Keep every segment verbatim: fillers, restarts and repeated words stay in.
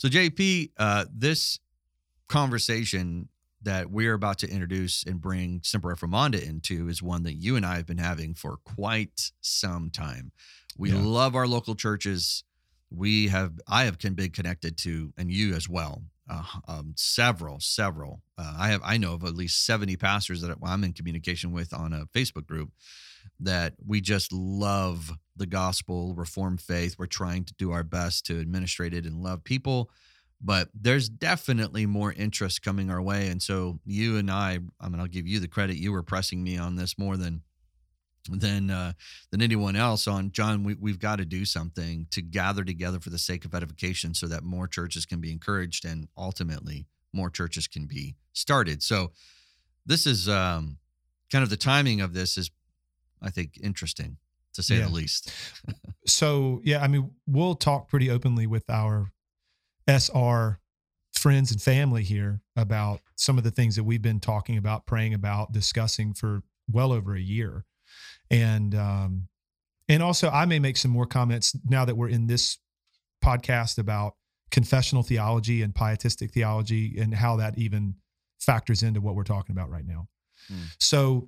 So J P, uh, this conversation that we're about to introduce and bring Semper Reformanda into is one that you and I have been having for quite some time. We Yeah. love our local churches. We have, I have been connected to, and you as well, uh, um, several, several. Uh, I have, I know of at least seventy pastors that I'm in communication with on a Facebook group that we just love the gospel, Reformed faith. We're trying to do our best to administrate it and love people. But there's definitely more interest coming our way. And so you and I, I mean, I'll give you the credit. You were pressing me on this more than than uh, than anyone else on, John, we, we've got to do something to gather together for the sake of edification so that more churches can be encouraged and ultimately more churches can be started. So this is um, kind of the timing of this is, I think, interesting to say Yeah. the least. So, yeah, I mean, we'll talk pretty openly with our S R friends and family here about some of the things that we've been talking about, praying about, discussing for well over a year. And, um, and also I may make some more comments now that we're in this podcast about confessional theology and pietistic theology and how that even factors into what we're talking about right now. Mm. So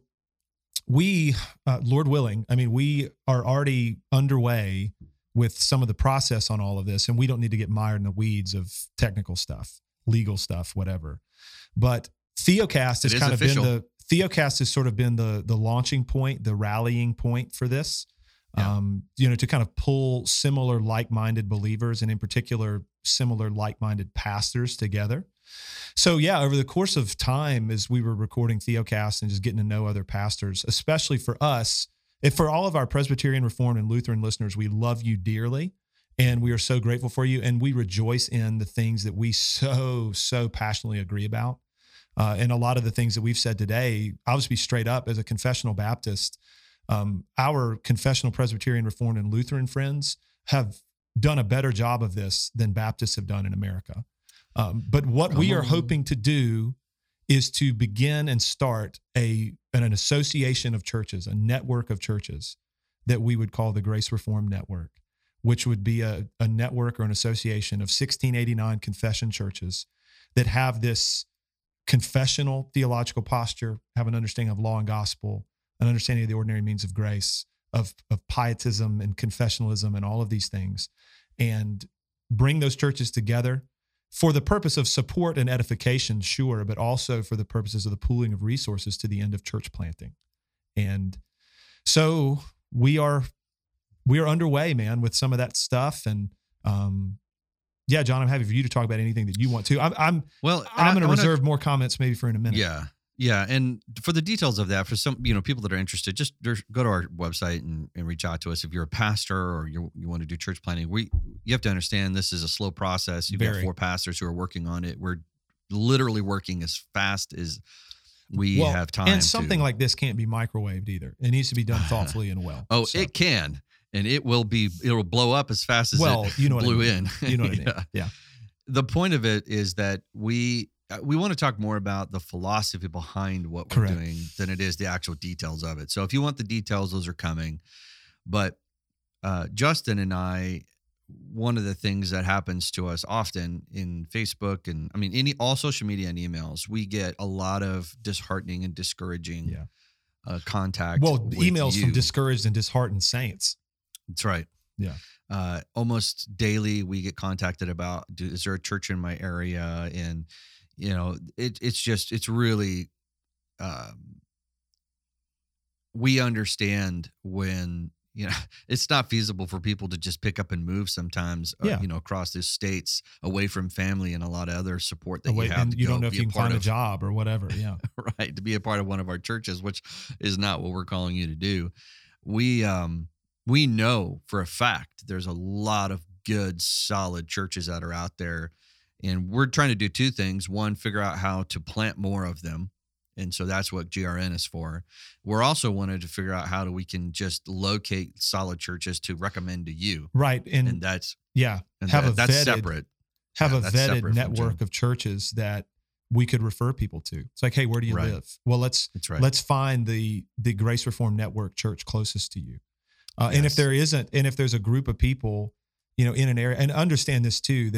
we, uh, Lord willing, I mean, we are already underway with some of the process on all of this, and we don't need to get mired in the weeds of technical stuff, legal stuff, whatever. But Theocast has It is kind official. of been the Theocast has sort of been the the launching point, the rallying point for this. Yeah. Um, you know, to kind of pull similar like-minded believers, and in particular, similar like-minded pastors together. So yeah, over the course of time, as we were recording Theocast and just getting to know other pastors, especially for us, if for all of our Presbyterian, Reformed, and Lutheran listeners, we love you dearly, and we are so grateful for you, and we rejoice in the things that we so, so passionately agree about. Uh, and a lot of the things that we've said today, I'll just be straight up, as a confessional Baptist, um, our confessional Presbyterian, Reformed, and Lutheran friends have done a better job of this than Baptists have done in America. Um, but what Come we are on. hoping to do is to begin and start a an, an association of churches, a network of churches that we would call the Grace Reformed Network, which would be a, a network or an association of sixteen eighty-nine confession churches that have this confessional theological posture, have an understanding of law and gospel, an understanding of the ordinary means of grace, of, of pietism and confessionalism and all of these things, and bring those churches together for the purpose of support and edification, sure, but also for the purposes of the pooling of resources to the end of church planting. And so we are we are underway, man, with some of that stuff. And um, yeah, John, I'm happy for you to talk about anything that you want to. I'm I'm Well, and and I'm I- going to I wanna- reserve more comments maybe for in a minute. Yeah. Yeah. And for the details of that, for some, you know, people that are interested, just just go to our website and, and reach out to us. If you're a pastor or you you want to do church planning, we, you have to understand this is a slow process. You've got Very. four pastors who are working on it. We're literally working as fast as we Well, have time. And something to. like this can't be microwaved either. It needs to be done thoughtfully and well. Oh, So- it can. And it will be, it will blow up as fast as well, it you know what blew I mean. in. You know what I mean. Yeah. Yeah. The point of it is that we uh, we want to talk more about the philosophy behind what we're Correct. doing than it is the actual details of it. So if you want the details, those are coming. But uh, Justin and I, one of the things that happens to us often in Facebook and I mean any all social media and emails, we get a lot of disheartening and discouraging Yeah. uh, contact. Well, with emails you. from discouraged and disheartened saints. That's right. Yeah. Uh, almost daily, we get contacted about, do, is there a church in my area? And, you know, it, it's just, it's really, um, we understand when, you know, it's not feasible for people to just pick up and move sometimes, uh, Yeah. you know, across the states away from family and a lot of other support that Away- you have. and to you go don't know if be you a can part find a of- job or whatever. Yeah. right, to be a part of one of our churches, which is not what we're calling you to do. We um we know for a fact there's a lot of good, solid churches that are out there, and we're trying to do two things. One, figure out how to plant more of them, and so that's what G R N is for. We're also wanted to figure out how do we can just locate solid churches to recommend to you, Right. And, and that's yeah, and have that- a that's vetted, separate. have Yeah, a that's vetted separate from network Jim. of churches that we could refer people to. It's like, hey, where do you Right. live? Well, let's That's right. let's find the the Grace Reformed Network church closest to you. Uh, And if Yes. there isn't, and if there's a group of people, you know, in an area, and understand this too, that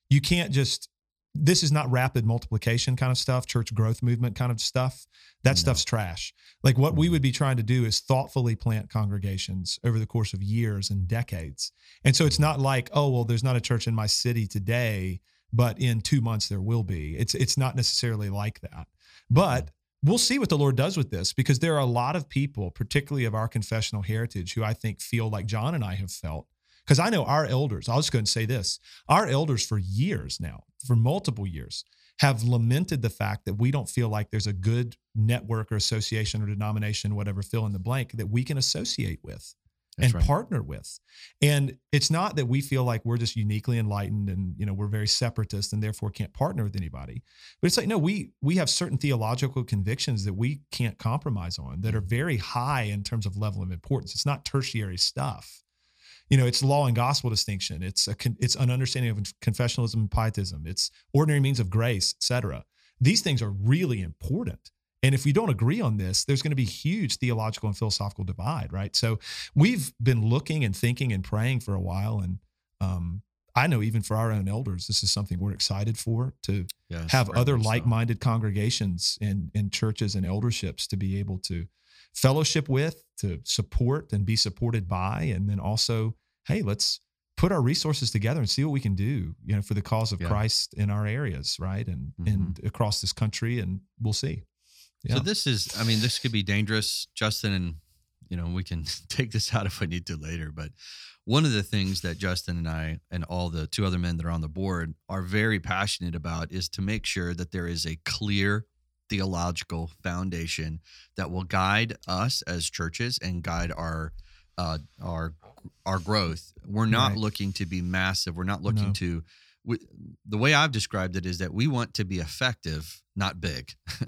You can't just, this is not rapid multiplication kind of stuff, church growth movement kind of stuff. That No. stuff's trash. Like what we Mhm. would be trying to do is thoughtfully plant congregations over the course of years and decades. And so it's not like, oh, well, there's not a church in my city today, but in two months there will be. It's it's not necessarily like that. But we'll see what the Lord does with this, because there are a lot of people, particularly of our confessional heritage, who I think feel like John and I have felt. Because I know our elders, I'll just go and say this, our elders for years now, for multiple years, have lamented the fact that we don't feel like there's a good network or association or denomination, whatever, fill in the blank, that we can associate with That's and right. partner with. And it's not that we feel like we're just uniquely enlightened and, you know, we're very separatist and therefore can't partner with anybody. But it's like, no, we we have certain theological convictions that we can't compromise on that are very high in terms of level of importance. It's not tertiary stuff. You know, it's law and gospel distinction. It's a it's an understanding of confessionalism and pietism. It's ordinary means of grace, et cetera. These things are really important. And if we don't agree on this, there's going to be huge theological and philosophical divide, right? So we've been looking and thinking and praying for a while. And um, I know even for our own elders, this is something we're excited for, to Yes, have very other much so. like-minded congregations and, and churches and elderships to be able to fellowship with, to support and be supported by, and then also, hey, let's put our resources together and see what we can do, you know, for the cause of Yeah. Christ in our areas, right? And Mhm. and across this country, and we'll see. Yeah. So this is, I mean, this could be dangerous, Justin, and, you know, we can take this out if we need to later. But one of the things that Justin and I and all the two other men that are on the board are very passionate about is to make sure that there is a clear theological foundation that will guide us as churches and guide our uh, our our growth. We're not Right. looking to be massive. We're not looking No. to. We, the way I've described it is that we want to be effective, not big,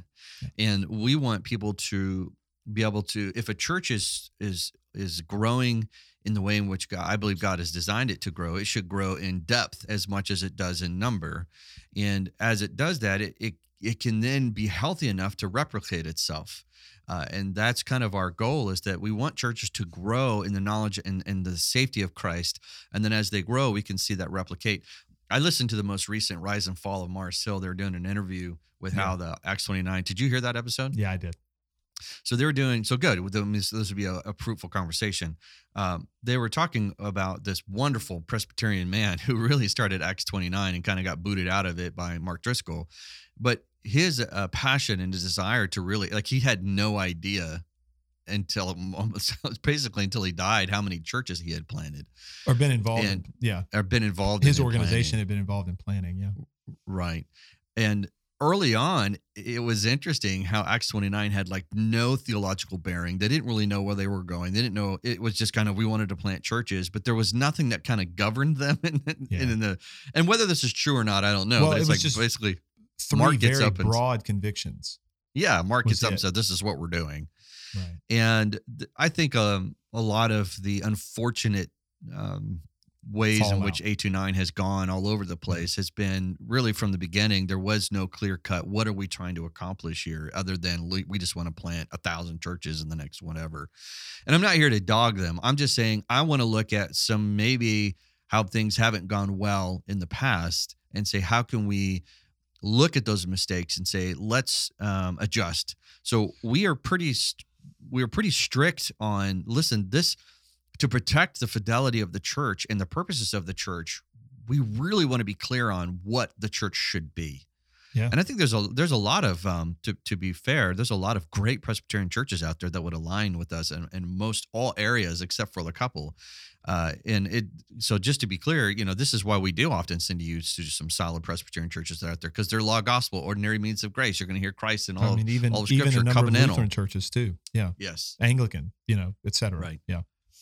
and we want people to be able to. If a church is is is growing in the way in which God, I believe God has designed it to grow, it should grow in depth as much as it does in number, and as it does that, it it, it can then be healthy enough to replicate itself. Uh, and that's kind of our goal, is that we want churches to grow in the knowledge and, and the safety of Christ. And then as they grow, we can see that replicate. I listened to the most recent Rise and Fall of Mars Hill. They were doing an interview with Yeah. how the Acts twenty-nine. Did you hear that episode? Yeah, I did. So they were doing, so good. With them, This this would be a, a fruitful conversation. Um, they were talking about this wonderful Presbyterian man who really started Acts twenty-nine and kind of got booted out of it by Mark Driscoll. But his uh, passion and his desire to really, like, he had no idea until almost basically until he died how many churches he had planted Or been involved And in, yeah. or been involved His in organization planning. had been involved in planning, yeah. Right. And early on, it was interesting how Acts twenty-nine had like no theological bearing. They didn't really know where they were going. They didn't know. It was just kind of, we wanted to plant churches, but there was nothing that kind of governed them. in, Yeah. in the and whether this is true or not, I don't know. Well, but it it's was like just basically, Three Mark gets very up and- broad convictions. yeah, Mark Was gets up and it. said, "This is what we're doing." Right. And th- I think um, a lot of the unfortunate um, ways in which Fallout. A twenty-nine has gone all over the place has been really from the beginning. There was no clear cut. What are we trying to accomplish here, other than we we just want to plant a thousand churches in the next whatever? And I'm not here to dog them. I'm just saying I want to look at some maybe how things haven't gone well in the past and say, how can we look at those mistakes and say, let's um, adjust. So we are pretty, st- we are pretty strict on, listen, this, to protect the fidelity of the church and the purposes of the church, we really want to be clear on what the church should be. Yeah. And I think there's a there's a lot of um to to be fair, there's a lot of great Presbyterian churches out there that would align with us in, in most all areas except for a couple. Uh, and it so just to be clear, you know, this is why we do often send you to some solid Presbyterian churches that are out there, because they're law gospel, ordinary means of grace. You're going to hear Christ in all. I mean, even, all of even Scripture, a number covenantal. of Lutheran churches too. Yeah. Yes. Anglican, you know, et cetera. Right. Yeah.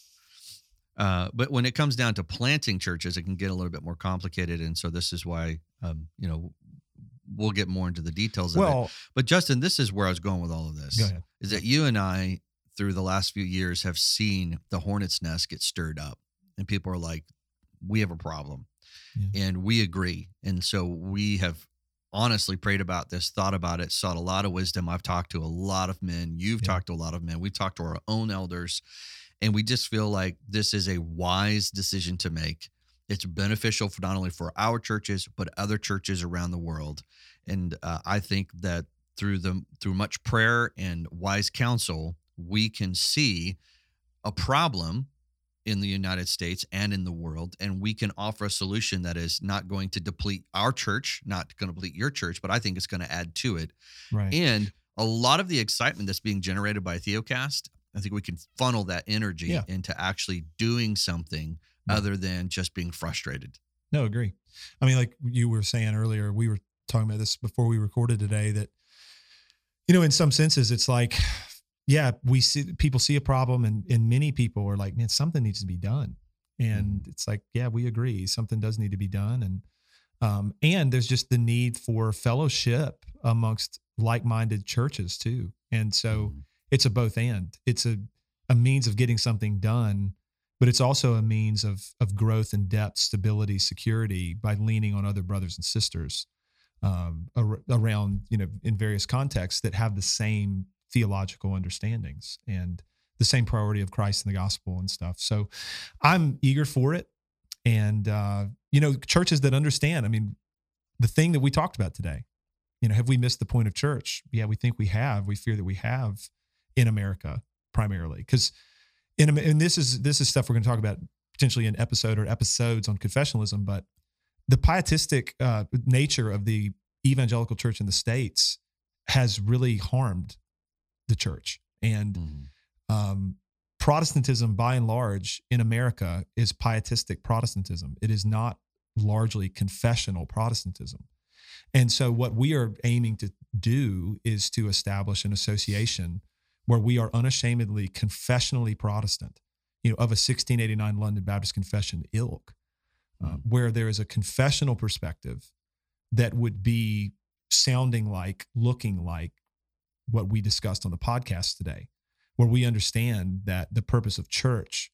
Uh, but when it comes down to planting churches, it can get a little bit more complicated, and so this is why, um, you know, we'll get more into the details of it. Well, But Justin, this is where I was going with all of this. go ahead. Is that you and I, through the last few years, have seen the hornet's nest get stirred up, and people are like, "We have a problem," Yeah. and we agree. And so we have honestly prayed about this, thought about it, sought a lot of wisdom. I've talked to a lot of men. You've Yeah. talked to a lot of men. We've talked to our own elders, and we just feel like this is a wise decision to make. It's beneficial for not only for our churches but other churches around the world. And uh, I think that through the through much prayer and wise counsel, we can see a problem in the United States and in the world, and we can offer a solution that is not going to deplete our church, not going to deplete your church, but I think it's going to add to it. Right. And a lot of the excitement that's being generated by Theocast, I think we can funnel that energy Yeah. into actually doing something Right. other than just being frustrated. No, agree. I mean, like you were saying earlier, we were talking about this before we recorded today, that, you know, in some senses, it's like, yeah, we see people see a problem, and, and many people are like, man, something needs to be done. And Mhm. it's like, yeah, we agree. Something does need to be done. And, um, and there's just the need for fellowship amongst like-minded churches too. And so Mhm. it's a both and. It's a, a means of getting something done, but it's also a means of, of growth and depth, stability, security by leaning on other brothers and sisters um, ar- around, you know, in various contexts that have the same theological understandings and the same priority of Christ and the gospel and stuff. So I'm eager for it. And, uh, you know, churches that understand, I mean, the thing that we talked about today, you know, have we missed the point of church? Yeah, we think we have. We fear that we have in America primarily. Because in, Am- and this is, this is stuff we're going to talk about potentially in episode or episodes on confessionalism, but the pietistic uh, nature of the evangelical church in the States has really harmed the church. And Mhm. um, Protestantism, by and large, in America is pietistic Protestantism. It is not largely confessional Protestantism. And so what we are aiming to do is to establish an association where we are unashamedly confessionally Protestant, you know, of a sixteen eighty-nine London Baptist Confession ilk, uh, Mhm. where there is a confessional perspective that would be sounding like, looking like what we discussed on the podcast today, where we understand that the purpose of church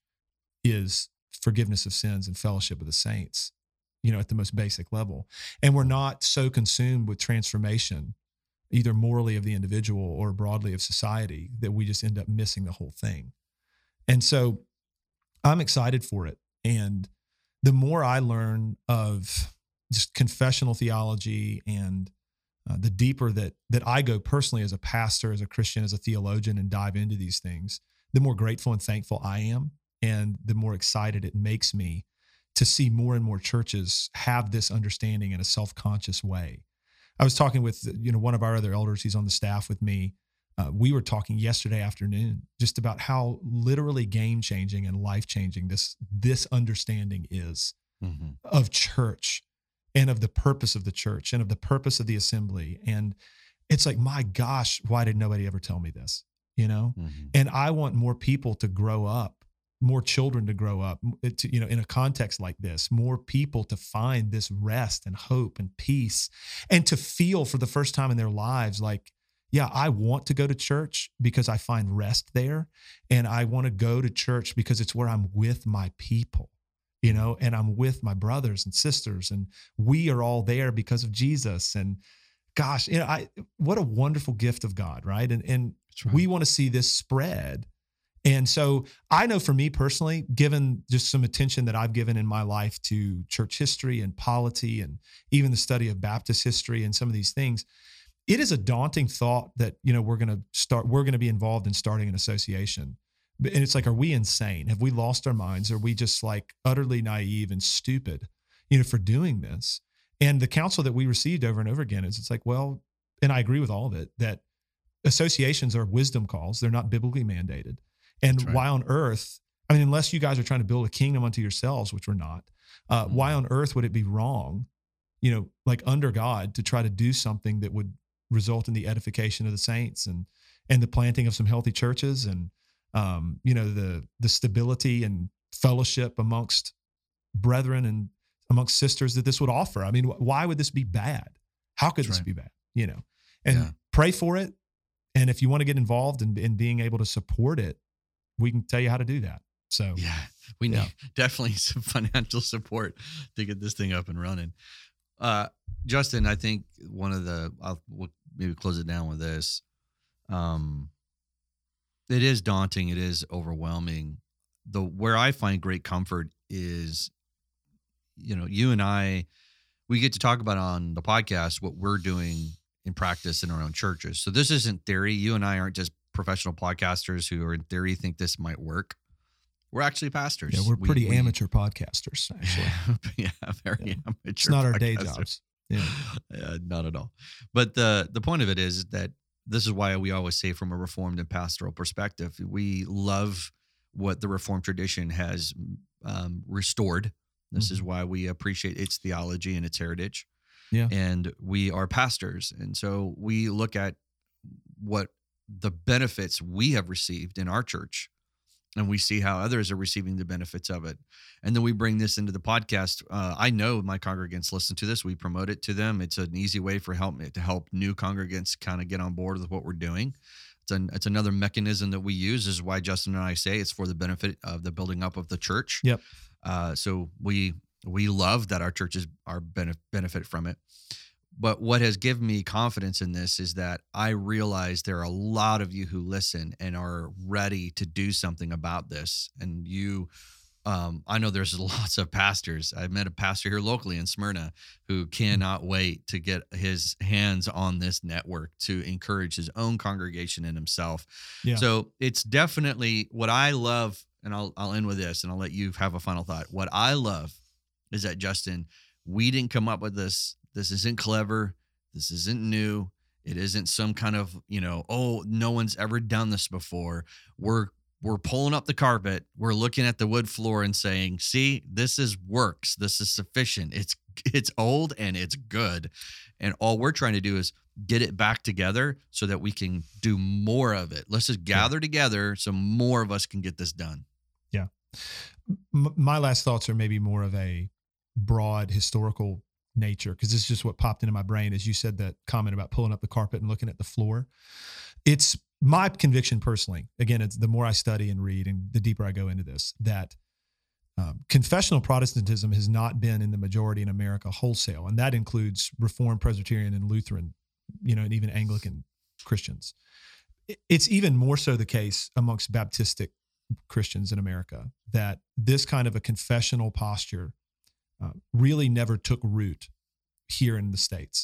is forgiveness of sins and fellowship with the saints, you know, at the most basic level. And we're not so consumed with transformation, either morally of the individual or broadly of society, that we just end up missing the whole thing. And so I'm excited for it. And the more I learn of just confessional theology and uh, the deeper that that I go personally as a pastor, as a Christian, as a theologian, and dive into these things, the more grateful and thankful I am, and the more excited it makes me to see more and more churches have this understanding in a self-conscious way. I was talking with, you know, one of our other elders. He's on the staff with me. Uh, we were talking yesterday afternoon just about how literally game-changing and life-changing this this understanding is Mhm. of church and of the purpose of the church and of the purpose of the assembly. And it's like, my gosh, why did nobody ever tell me this? You know? Mhm. And I want more people to grow up, more children to grow up, m- to, you know, in a context like this, more people to find this rest and hope and peace, and to feel for the first time in their lives like, yeah, I want to go to church because I find rest there. And I want to go to church because it's where I'm with my people, you know, and I'm with my brothers and sisters, and we are all there because of Jesus. And gosh, you know, I, what a wonderful gift of God, right? And, and That's right. we want to see this spread. And so I know for me personally, given just some attention that I've given in my life to church history and polity and even the study of Baptist history and some of these things, it is a daunting thought that, you know, we're going to start, we're going to be involved in starting an association. And it's like, are we insane? Have we lost our minds? Are we just like utterly naive and stupid, you know, for doing this? And the counsel that we received over and over again is, it's like, well, and I agree with all of it, that associations are wisdom calls. They're not biblically mandated. And That's right. why on earth, I mean, unless you guys are trying to build a kingdom unto yourselves, which we're not, uh, Mhm. why on earth would it be wrong, you know, like under God, to try to do something that would result in the edification of the saints and, and the planting of some healthy churches and, um, you know, the, the stability and fellowship amongst brethren and amongst sisters that this would offer? I mean, wh- why would this be bad? How could That's this right. be bad? You know, and Yeah. pray for it. And if you want to get involved in, in being able to support it, we can tell you how to do that. So Yeah, we need Yeah. definitely some financial support to get this thing up and running. Uh, Justin, I think one of the, I'll we'll maybe close it down with this. Um, it is daunting. It is overwhelming. The where I find great comfort is you know, you and I, we get to talk about on the podcast what we're doing in practice in our own churches. So this isn't theory. You and I aren't just professional podcasters who are in theory think this might work. We're actually pastors. Yeah, we're pretty we, amateur we, podcasters, actually. yeah, very yeah. amateur. It's not our day podcasters. jobs. Yeah. yeah, not at all. But the the point of it is that this is why we always say from a Reformed and pastoral perspective, we love what the Reformed tradition has um, restored. This mm-hmm. is why we appreciate its theology and its heritage. Yeah. And we are pastors. And so we look at what the benefits we have received in our church, and we see how others are receiving the benefits of it. And then we bring this into the podcast. Uh, I know my congregants listen to this. We promote it to them. It's an easy way for help to help new congregants kind of get on board with what we're doing. It's an, it's another mechanism that we use. This is why Justin and I say it's for the benefit of the building up of the church. Yep. Uh, so we we love that our churches are benef- benefit from it. But what has given me confidence in this is that I realize there are a lot of you who listen and are ready to do something about this. And you, um, I know there's lots of pastors. I met a pastor here locally in Smyrna who cannot wait to get his hands on this network to encourage his own congregation and himself. Yeah. So it's definitely what I love. And I'll, I'll end with this and I'll let you have a final thought. What I love is that, Justin, we didn't come up with this. This isn't clever. This isn't new. It isn't some kind of, you know, oh, no one's ever done this before. We're we're pulling up the carpet. We're looking at the wood floor and saying, see, this is works. This is sufficient. It's it's old and it's good. And all we're trying to do is get it back together so that we can do more of it. Let's just gather yeah. together so more of us can get this done. Yeah. M- my last thoughts are maybe more of a broad historical nature, because this is just what popped into my brain as you said that comment about pulling up the carpet and looking at the floor. It's my conviction personally, again, it's the more I study and read and the deeper I go into this, that um, confessional Protestantism has not been in the majority in America wholesale. And that includes Reformed, Presbyterian, and Lutheran, you know, and even Anglican Christians. It's even more so the case amongst Baptistic Christians in America, that this kind of a confessional posture Uh, really never took root here in the States.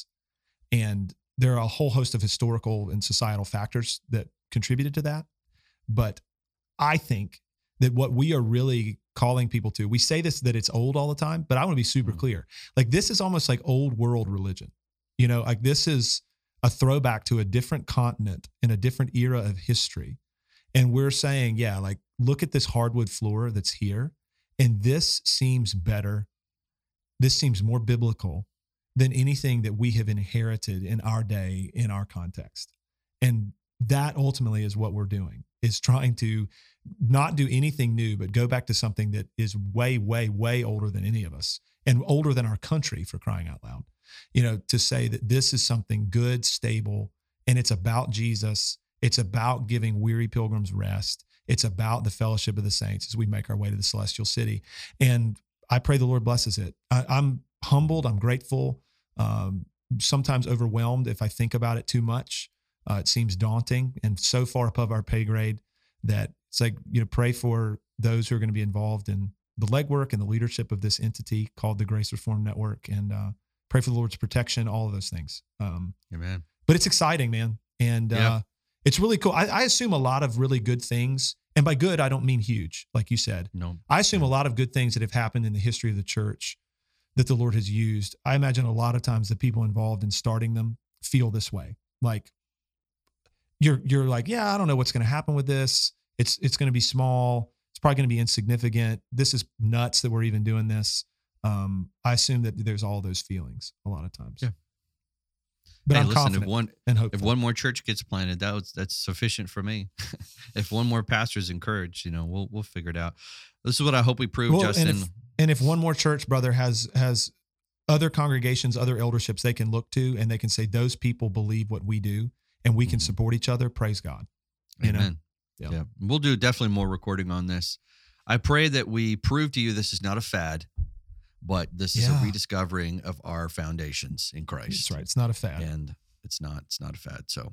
And there are a whole host of historical and societal factors that contributed to that. But I think that what we are really calling people to, we say this, that it's old all the time, but I want to be super mm-hmm. clear. Like, this is almost like old world religion. You know, like this is a throwback to a different continent in a different era of history. And we're saying, yeah, like, look at this hardwood floor that's here. And this seems better. This seems more biblical than anything that we have inherited in our day, in our context. And that ultimately is what we're doing, is trying to not do anything new, but go back to something that is way, way, way older than any of us and older than our country, for crying out loud. You know, to say that this is something good, stable, and it's about Jesus. It's about giving weary pilgrims rest. It's about the fellowship of the saints as we make our way to the celestial city. And I pray the Lord blesses it. I, I'm humbled. I'm grateful. Um, sometimes overwhelmed if I think about it too much. Uh, it seems daunting and so far above our pay grade that it's like, you know, pray for those who are going to be involved in the legwork and the leadership of this entity called the Grace Reformed Network, and uh, pray for the Lord's protection, all of those things. Um, Amen. But it's exciting, man. And yeah. uh, it's really cool. I, I assume a lot of really good things. And by good, I don't mean huge, like you said. No. I assume a lot of good things that have happened in the history of the church that the Lord has used. I imagine a lot of times the people involved in starting them feel this way. Like you're you're like, yeah, I don't know what's going to happen with this. It's it's going to be small. It's probably going to be insignificant. This is nuts that we're even doing this. Um, I assume that there's all those feelings a lot of times. Yeah. But hey, I'm listen, confident if one and hopeful. if one more church gets planted, that was, that's sufficient for me. If one more pastor is encouraged, you know, we'll we'll figure it out. This is what I hope we prove, well, Justin. And if, and if one more church, brother, has has other congregations, other elderships they can look to, and they can say those people believe what we do, and we can mm-hmm. support each other. Praise God. You Amen. Know? Yeah. yeah, we'll do definitely more recording on this. I pray that we prove to you this is not a fad, but this is yeah. a rediscovering of our foundations in Christ. That's right. It's not a fad. And it's not, it's not a fad. So,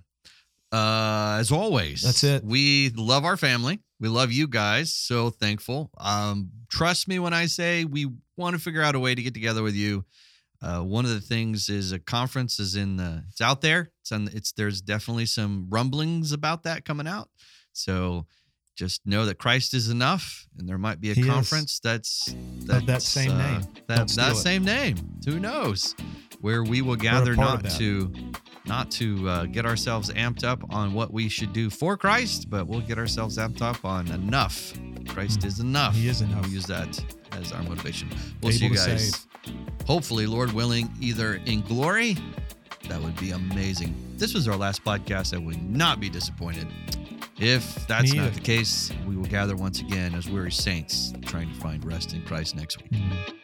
uh, as always, that's it. We love our family. We love you guys. So thankful. Um, trust me when I say we, want to figure out a way to get together with you. Uh, one of the things is a conference is in the, it's out there. It's on, it's, there's definitely some rumblings about that coming out. So just know that Christ is enough, and there might be a He conference is. that's, that's Of that same uh, name. That, Don't steal that it. same name. Who knows? Where we will We're a gather part not of that. to, not to uh, get ourselves amped up on what we should do for Christ, but we'll get ourselves amped up on enough. Christ Mm. is enough. He is enough. We'll use that as our motivation. We'll Able see you to guys. save. Hopefully, Lord willing, either in glory. That would be amazing. If this was our last podcast, I would not be disappointed. If that's Me not either. the case, we will gather once again as weary saints, trying to find rest in Christ next week. Mm.